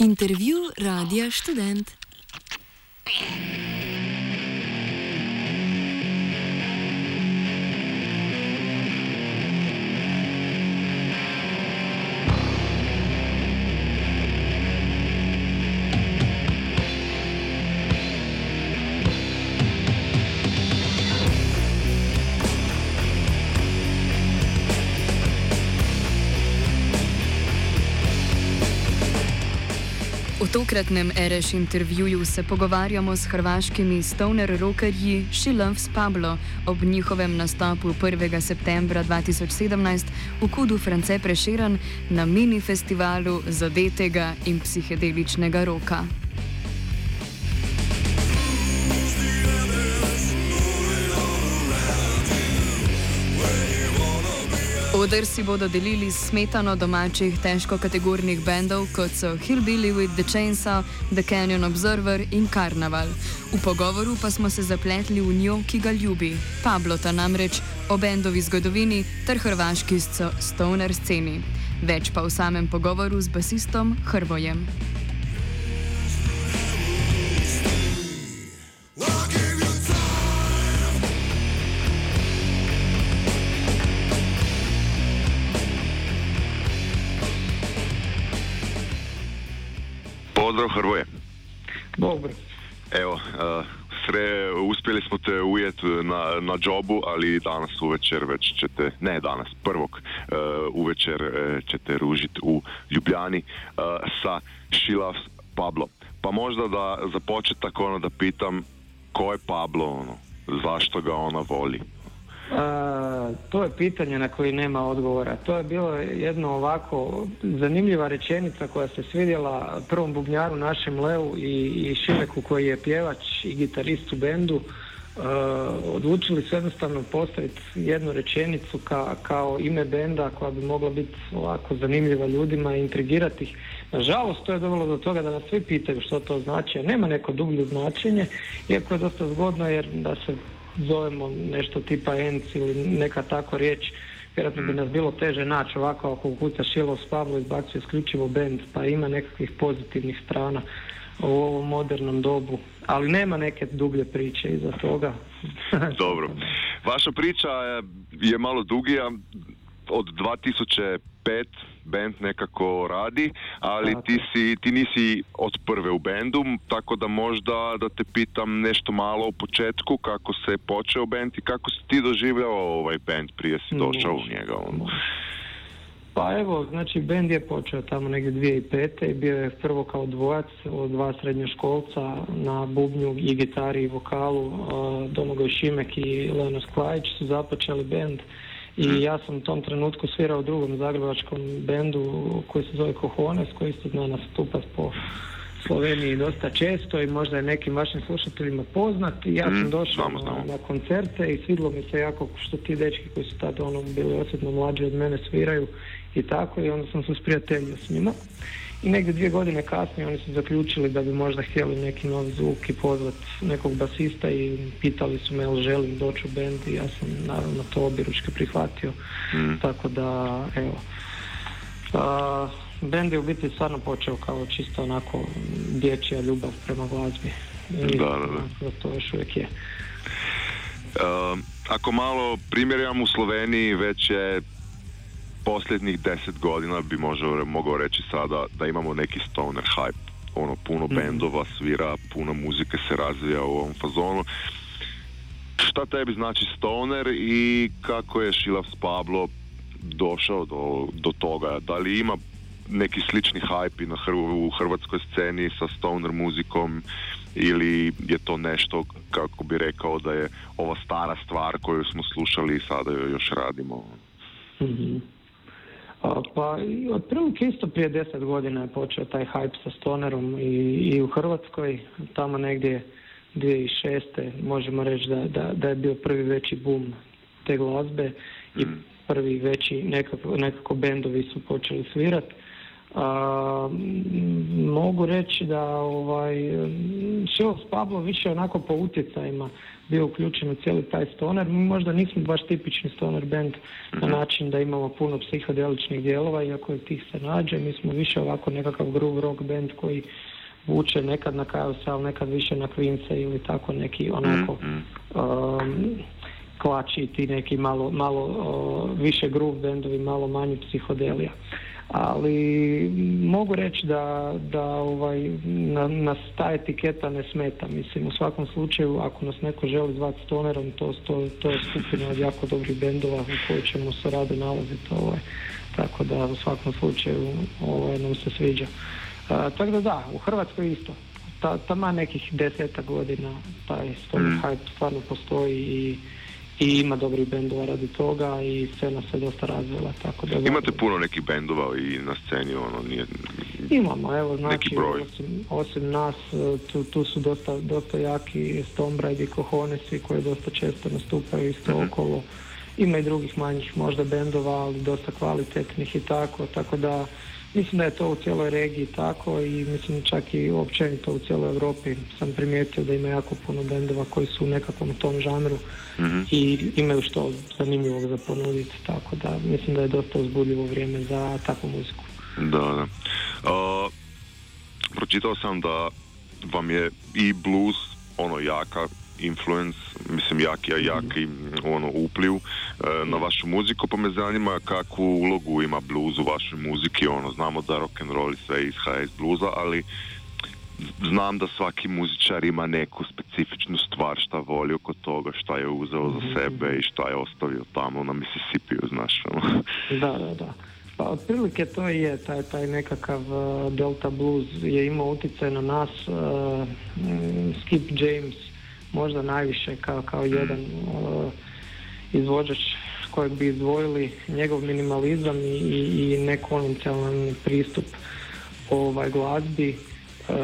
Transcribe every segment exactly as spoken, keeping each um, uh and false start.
Intervju Radia Študent. V tokratnem Ereš intervjuju se pogovarjamo s hrvaškimi stoner rockerji She Loves Pablo ob njihovem nastopu prvega septembra dva tisoč sedemnajst v Kudu France Prešeren na mini festivalu zadetega in psihedeličnega roka. Oder si bodo delili s smetano domačih težkokategornih bendov, kot so Hillbilly with the Chainsaw, The Canyon Observer in Karnaval. V pogovoru pa smo se zapletli v njo, ki ga ljubi, Pablota namreč, o bendovi zgodovini ter hrvaški stoner sceni. Več pa v samem pogovoru z basistom Hrvojem. Pozdrav Hrvoje. Dobro. Evo, uh, sre, uspjeli smo te ujeti na, na džobu, ali danas uvečer već ćete, ne danas, prvog uh, uvečer uh, ćete ružiti u Ljubljani uh, sa She Loves Pablo. Pa možda da za početak ono da pitam ko je Pablo, ono, zašto ga ona voli? A, to je pitanje na koje nema odgovora. To je bilo jedno ovako zanimljiva rečenica koja se svidjela prvom bubnjaru našem Leu i, i Šimeku koji je pjevač i gitarist u bendu. Uh, odlučili su jednostavno postaviti jednu rečenicu ka, kao ime benda koja bi mogla biti ovako zanimljiva ljudima i intrigirati ih. Nažalost, to je dovelo do toga da nas svi pitaju što to znači. Nema neko dublje značenje, iako je dosta zgodno jer da se zovemo nešto tipa Enc ili neka tako riječ, vjerojatno bi nas bilo teže naći ovako ako ukuca She Loves Pablo izbacuje isključivo bend, pa ima nekakvih pozitivnih strana u ovom modernom dobu, ali nema neke dublje priče iza toga. Dobro. Vaša priča je, je malo dugija, od dva tisuće pet band nekako radi, ali tako. ti, si, ti nisi od prve u bendu, tako da možda da te pitam nešto malo u početku, kako se počeo band i kako si ti doživljao ovaj band prije si došao u njega. Ono. Pa evo, znači bend je počeo tamo negdje dvije tisuće pete i bio je prvo kao dvojac od dva srednjoškolca na bubnju i gitari i vokalu. Domagoj Šimek i Lenos Klajić su započeli bend i ja sam u tom trenutku svirao u drugom zagrebačkom bendu koji se zove Cojones, koji isto zna nastupat po Sloveniji dosta često i možda je nekim vašim slušateljima poznat. I ja sam došao znamo, znamo. Na, na koncerte i svidilo mi se jako što ti dečki koji su tada ono bili osjetno mlađi od mene sviraju i tako, i onda sam se usprijateljio s njima. I negdje dvije godine kasnije oni su zaključili da bi možda htjeli neki novi zvuk i pozvat nekog basista i pitali su me jel želim doći u bend i ja sam naravno to objeručke prihvatio. Mm. Tako da, evo. A, bend je u biti stvarno počeo kao čisto onako dječja ljubav prema glazbi. I da, da, da. To još uvijek je. Uh, ako malo primjeram u Sloveniji, već je posljednjih deset godina bi možda mogao reći sada da imamo neki stoner hype. Ono, puno mm. bendova svira, puno muzike se razvija u ovom fazonu. Šta tebi znači stoner i kako je She Loves Pablo došao do, do toga? Da li ima neki slični hype na hrv, u hrvatskoj sceni sa stoner muzikom ili je to nešto, kako bi rekao, da je ova stara stvar koju smo slušali i sada joj još radimo? Mm-hmm. A, pa otprilike isto prije deset godina je počeo taj hype sa stonerom i, i u Hrvatskoj, tamo negdje dvije tisuće šeste možemo reći da, da, da je bio prvi veći boom te glazbe i prvi veći nekako, nekako bendovi su počeli svirati. A, mogu reći da ovaj, Šilos Pablo više onako po utjecajima bio uključen u cijeli taj stoner. Mi možda nismo baš tipični stoner band na način da imamo puno psihodeličnih dijelova, iako je tih se nađe. Mi smo više ovako nekakav groove rock band koji vuče nekad na Kaosa, ali nekad više na Queense ili tako neki onako um, klači ti neki malo, malo uh, više groove bandovi, malo manje psihodelija. Ali mogu reći da, da ovaj, na, nas ta etiketa ne smeta. Mislim, u svakom slučaju, ako nas neko želi zvati stonerom, to, to, to je skupina od jako dobrih bendova u kojoj ćemo se rado nalaziti. Ovaj. Tako da u svakom slučaju ovaj, nam se sviđa. A, tako da da, u Hrvatskoj isto. Ta, tamo nekih deseta godina taj stoner mm. hype stvarno postoji i I ima dobrih bendova radi toga i scena se dosta razvila, tako da... Imate puno nekih bendova i na sceni, ono, nije... Imamo, evo, znači, osim, osim nas, tu, tu su dosta, dosta jaki Stonebride i Cohonesi koji dosta često nastupaju isto mm-hmm. okolo. Ima i drugih manjih možda bendova, ali dosta kvalitetnih i tako, tako da... Mislim da je to u cijeloj regiji tako i mislim čak i općenito u cijeloj Europi sam primijetio da ima jako puno bendova koji su u nekakvom tom žanru mm-hmm. i imaju što zanimljivog za ponuditi, tako da mislim da je dosta uzbudljivo vrijeme za takvu muziku. Da, da. Uh, pročitao sam da vam je i blues ono jaka influence, mislim jaki, a jaki ono upliv e, na vašu muziku, pa me zanima kakvu ulogu ima blues u vašoj muziki, ono, znamo da rock and roll i sve iz H S bluza, ali znam da svaki muzičar ima neku specifičnu stvar šta voli oko toga, šta je uzeo za sebe i šta je ostavio tamo na Mississippiju, znaš. Da, da, da. Pa otprilike to je taj, taj nekakav uh, Delta blues je imao utjecaj na nas, uh, Skip James možda najviše kao, kao jedan uh, izvođač kojeg bi izdvojili, njegov minimalizam i, i, i nekonvencionalni pristup ovaj glazbi uh,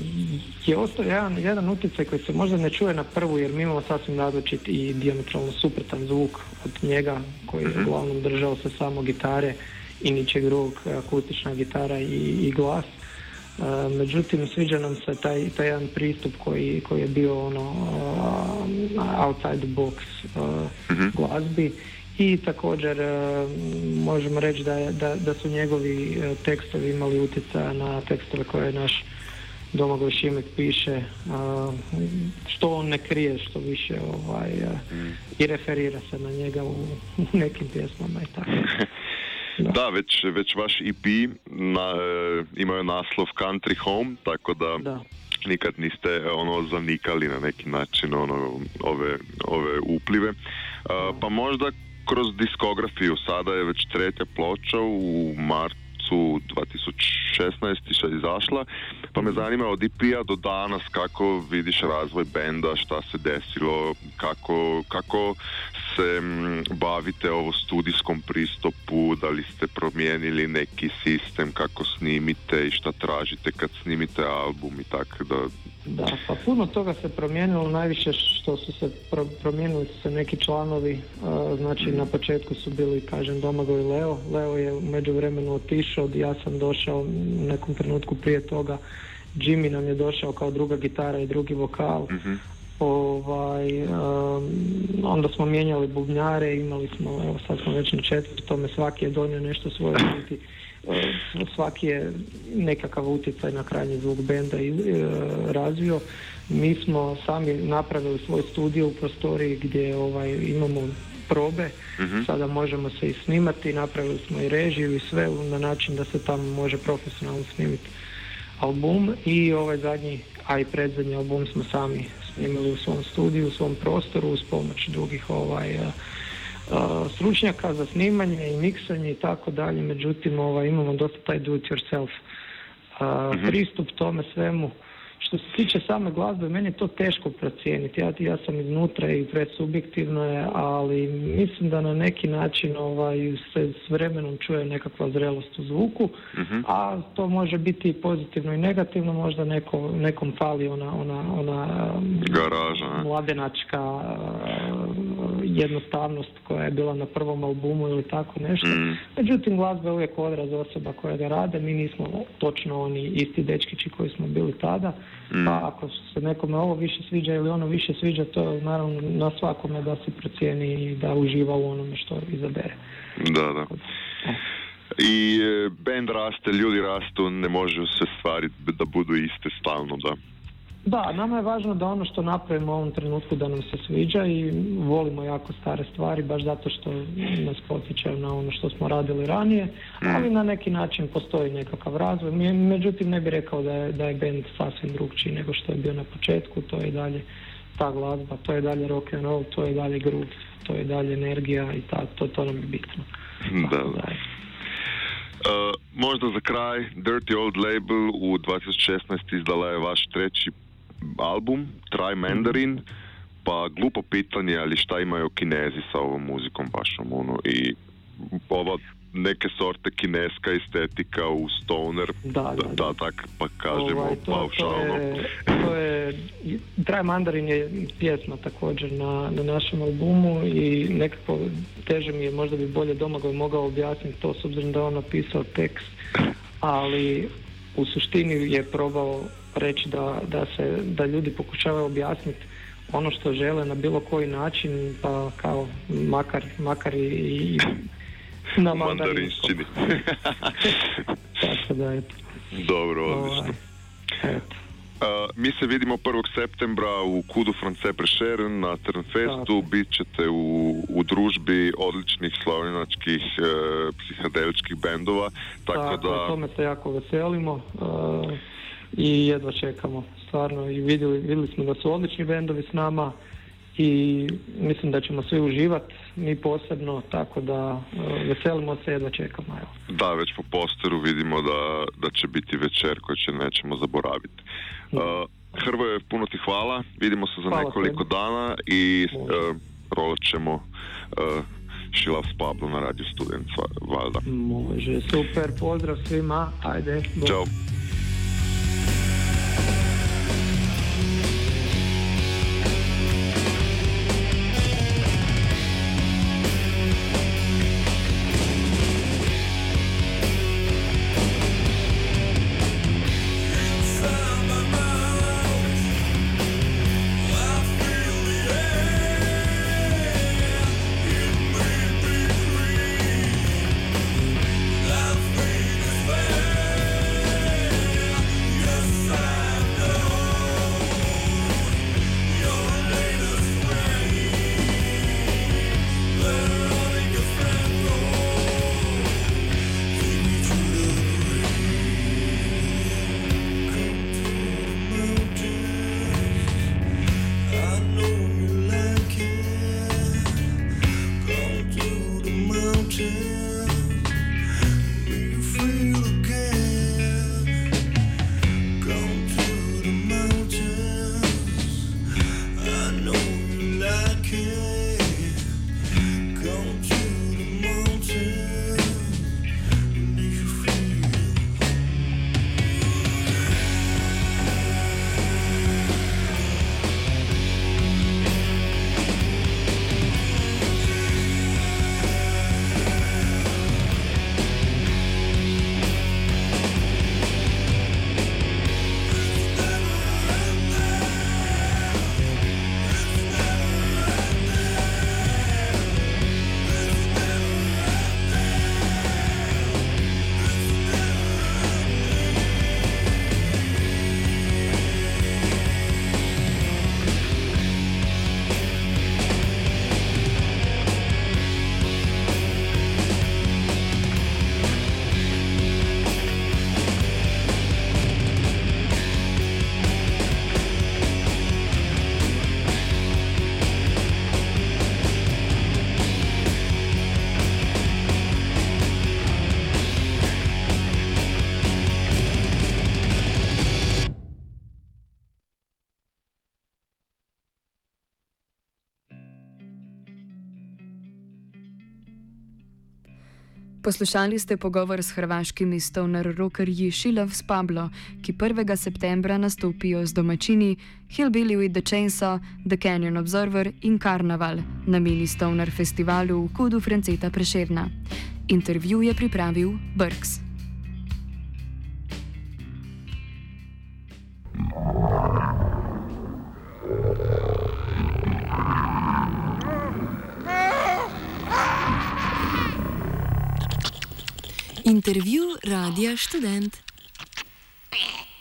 je ostao jedan, jedan utjecaj koji se možda ne čuje na prvu jer mi imamo sasvim različit i dijametralno suprotan zvuk od njega koji je uglavnom držao se samo gitare i ničeg drugog, akustična gitara i, i glas. Uh, međutim, sviđa nam se taj, taj jedan pristup koji, koji je bio ono uh, outside the box uh, mm-hmm. glazbi i također uh, možemo reći da, je, da, da su njegovi uh, tekstovi imali utjecaja na tekstove koje naš Domagoj Šimek piše, uh, što on ne krije, što više ovaj, uh, mm. i referira se na njega u, u nekim pjesmama i tako. Da, da već, već vaš E P na, e, imaju naslov Country Home, tako da, da nikad niste ono zanikali na neki način ono, ove, ove uplive. A, pa možda kroz diskografiju, sada je već treća ploča u marcu dva tisuće šesnaeste izašla, pa me zanima od E P-a do danas kako vidiš razvoj benda, šta se desilo, kako, kako se m, bavite ovo studijskom pristupu, da li ste promijenili neki sistem kako snimite i šta tražite kad snimite album i tako da... Da, pa puno toga se promijenilo, najviše što su se pro, promijenili su se neki članovi, uh, znači mm. na početku su bili, kažem, Domagoj i Leo. Leo je u međuvremenu otišao, ja sam došao u nekom trenutku prije toga, Jimmy nam je došao kao druga gitara i drugi vokal. Mm-hmm. Ovaj, um, onda smo mijenjali bubnjare, imali smo, evo sad smo već na četvrtome, svaki je donio nešto svoje biti. Svaki je nekakav utjecaj na krajnji zvuk benda i e, razvio. Mi smo sami napravili svoj studio u prostoriji gdje ovaj, imamo probe, mm-hmm. sada možemo se i snimati, napravili smo i režiju i sve na način da se tamo može profesionalno snimiti album i ovaj zadnji, a i predzadnji album smo sami snimili u svom studiju, u svom prostoru uz pomoć drugih ovaj, Uh, stručnjaka za snimanje i miksanje i tako dalje, međutim ovaj, imamo dosta taj do it yourself uh, mm-hmm. pristup tome svemu. Što se tiče same glazbe, meni je to teško procijeniti. Ja, ja sam iznutra i presubjektivno je, ali mislim da na neki način ovaj, se s vremenom čuje nekakva zrelost u zvuku, mm-hmm. a to može biti pozitivno i negativno, možda neko, nekom fali ona, ona, ona garaža, mladenačka jednostavnost koja je bila na prvom albumu ili tako nešto. Mm. Međutim, glazba je uvijek odraz osoba koje ga rade. Mi nismo točno oni isti dečkići koji smo bili tada. Mm. Pa ako se nekome ovo više sviđa ili ono više sviđa, to je naravno na svakome da si procijeni i da uživa u onome što izabere. Da, da. I e, band raste, ljudi rastu, ne može se stvari da budu iste stalno, da. Da, nama je važno da ono što napravimo u ovom trenutku da nam se sviđa i volimo jako stare stvari, baš zato što nas potičaju na ono što smo radili ranije, ali na neki način postoji nekakav razvoj. Međutim, ne bih rekao da je, da je band sasvim drugčiji nego što je bio na početku, to je i dalje ta glazba, to je dalje rock and roll, to je dalje groove, to je dalje energija i ta, to, to nam je bitno. Da, da. Uh, možda za kraj, Dirty Old Label u dvadeset šesnaest izdala je vaš treći album, Try Mandarin, pa glupo pitanje, ali šta imaju Kinezi sa ovom muzikom vašom, ono, i ova neke sorte kineska estetika u stoner, da, da, da. da tak pa kažemo ovaj, to, paušalno. To je, to je, Try Mandarin je pjesma također na, na našem albumu i nekako teže mi je, možda bi bolje Domagoj mogao objasniti to s obzirom da je on napisao tekst, ali u suštini je probao reći da, da, se, da ljudi pokušavaju objasniti ono što žele na bilo koji način, pa kao makar, makar i, i na mandarinščini. Tako da, eto. Dobro, odlično. Eto. Uh, mi se vidimo prvog septembra u Kudu France Prešeren na Trnfestu. Bit ćete u, u družbi odličnih slovenačkih uh, psihadeličkih bendova. Tako, tako da... tome se jako veselimo uh, i jedva čekamo. Stvarno, i vidjeli, vidjeli smo da su odlični bendovi s nama i mislim da ćemo svi uživati, mi posebno, tako da uh, veselimo se, jedva čekamo. Evo. Da, već po posteru vidimo da, da će biti večer koji će nećemo zaboraviti. Uh, Hrvoje, puno ti hvala, vidimo se za hvala nekoliko tebi. dana i uh, rolat ćemo uh, She Loves Pablo na Radio Student, valjda. Može, super, pozdrav svima, ajde. Ćao. Poslušali ste pogovor s hrvaškimi stoner rockerji She Loves Pablo, ki prvega septembra nastopijo z domačini Hillbilly with the Chainsaw, The Canyon Observer in Karnaval na mini stoner festivalu v Kudu Franceta Prešerna. Intervju je pripravil Brks. Intervju Radia Študent.